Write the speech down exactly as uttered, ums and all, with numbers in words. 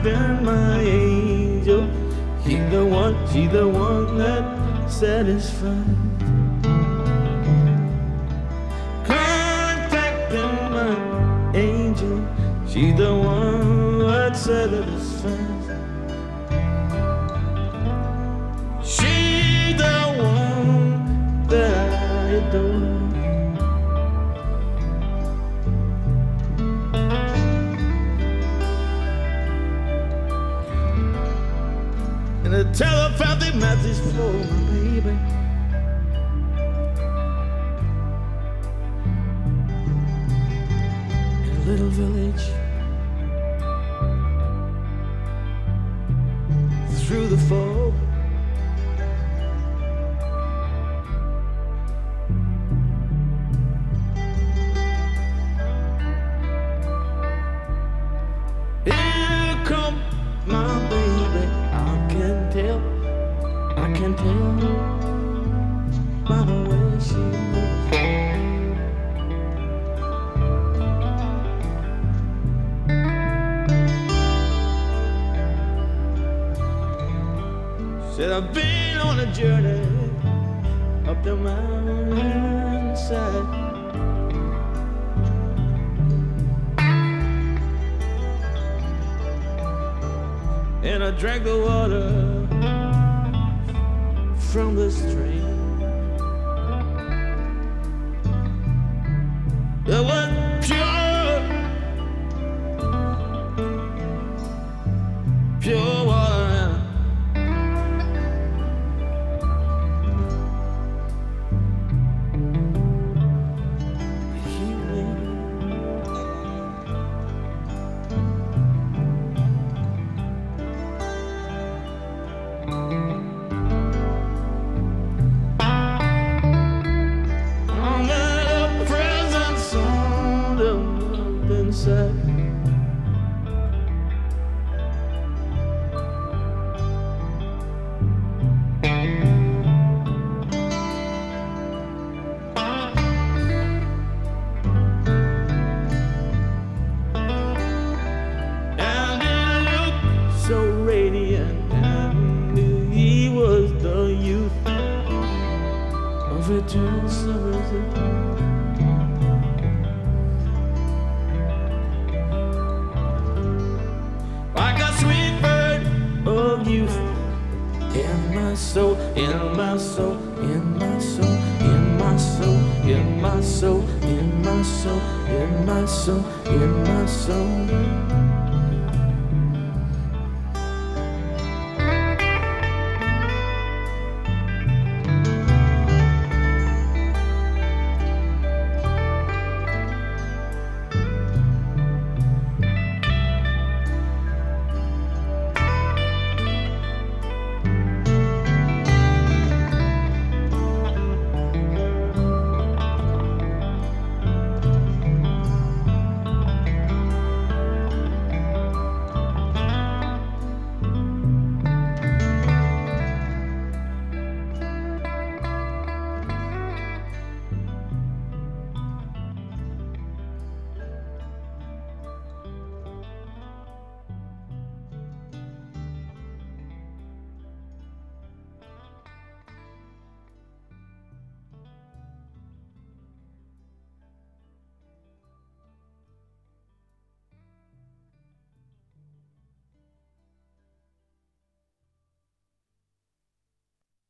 been my angel. He the one, she the one that satisfies. Contacting my angel, she the one that satisfies. She the one that I adore. And a telepathic message for my baby. In a little village, through the fog, here come my baby. I can tell, I can tell by the way she moves. Said I've been on a journey up the mountainside, and I drank the water from the stream. It was pure, pure water. So radiant, and I knew he was the youth of eternal summers. Like a sweet bird of youth in my soul, in my soul, in my soul, in my soul, in my soul, in my soul, in my soul, in my soul.